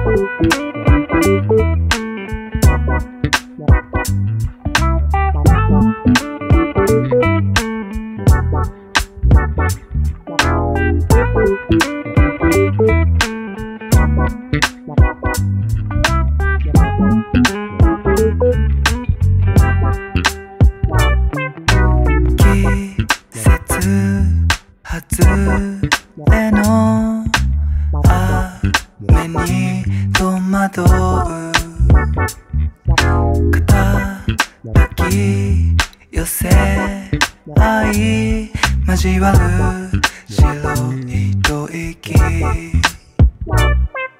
れの雨に戸惑う肩抱き寄せ合い交わる